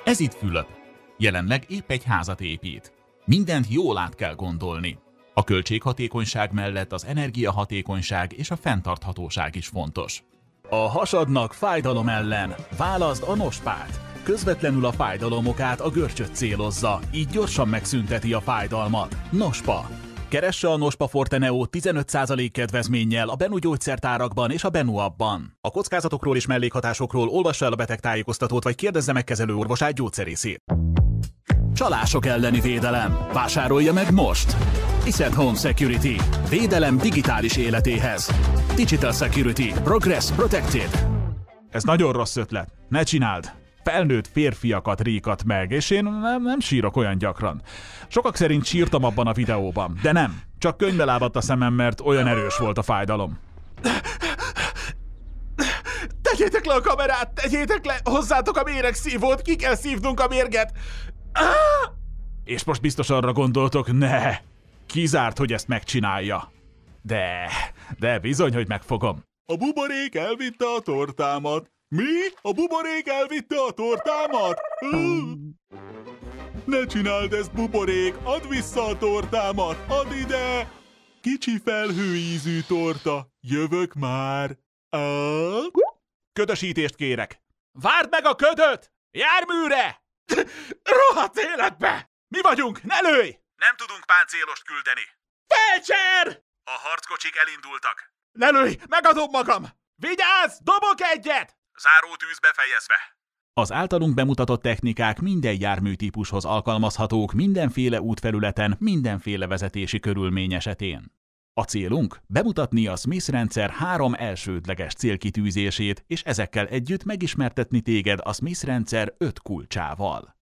Ez itt Fülöp. Jelenleg épp egy házat épít. Mindent jól át kell gondolni. A költséghatékonyság mellett az energiahatékonyság és a fenntarthatóság is fontos. A hasadnak fájdalom ellen válaszd a Nospát. Közvetlenül a fájdalomokát, a görcsöt célozza, így gyorsan megszünteti a fájdalmat. Nospa. Keresse a Nospa Forte Neo 15% kedvezménnyel a Benu gyógyszertárakban és a Benu appban. A kockázatokról és mellékhatásokról olvassa el a betegtájékoztatót, vagy kérdezze meg kezelőorvosát, gyógyszerészét. Csalások elleni védelem. Vásárolja meg most! Ascent Home Security. Védelem digitális életéhez. Digital Security. Progress Protected. Ez nagyon rossz ötlet. Ne csináld! Felnőtt férfiakat ríkat meg, és én nem sírok olyan gyakran. Sokak szerint sírtam abban a videóban, de nem. Csak könnybe lábadt a szemem, mert olyan erős volt a fájdalom. Tegyétek le a kamerát! Tegyétek le! Hozzátok a méregszívót! Ki kell szívnunk a mérget! És most biztos arra gondoltok, ne! Kizárt, hogy ezt megcsinálja. De bizony, hogy megfogom. A buborék elvitte a tortámat. Mi? A buborék elvitte a tortámat? Ne csináld ezt, buborék! Add vissza a tortámat! Add ide! Kicsi felhőízű torta. Jövök már. Ködösítést kérek. Várd meg a ködöt! Járműre! Rohadt életbe! Mi vagyunk? Ne lőj! Nem tudunk páncélost küldeni. Felcser! A harckocsik elindultak. Ne lőj! Megadom magam! Vigyázz! Dobok egyet! Zárótűz befejezve. Az általunk bemutatott technikák minden járműtípushoz alkalmazhatók mindenféle útfelületen, mindenféle vezetési körülmény esetén. A célunk bemutatni a Smith rendszer 3 elsődleges célkitűzését, és ezekkel együtt megismertetni téged a Smith rendszer 5 kulcsával.